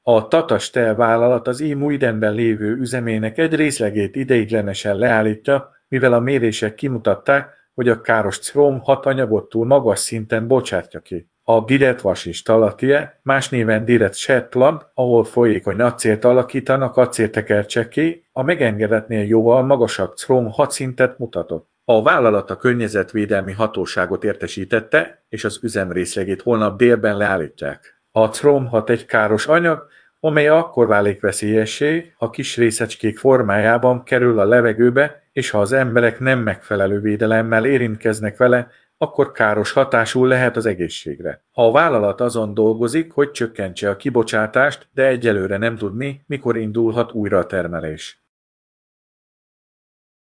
A Tata Steel vállalat az IMU ügyemben lévő üzemének egy részlegét ideiglenesen leállítja, mivel a mérések kimutatták, hogy a káros chróm-6 anyagot túl magas szinten bocsátja ki. A Diretvas és Talatie, más néven Dirett Shetland, ahol folyékony acélt alakítanak acéltekercsekké, a megengedetnél jóval magasabb chróm-6 szintet mutatott. A vállalat a környezetvédelmi hatóságot értesítette, és az üzem részlegét holnap délben leállítják. A chróm-6 egy káros anyag, amely akkor válik veszélyessé, ha kis részecskék formájában kerül a levegőbe, és ha az emberek nem megfelelő védelemmel érintkeznek vele, akkor káros hatású lehet az egészségre. A vállalat azon dolgozik, hogy csökkentse a kibocsátást, de egyelőre nem tudni, mikor indulhat újra a termelés.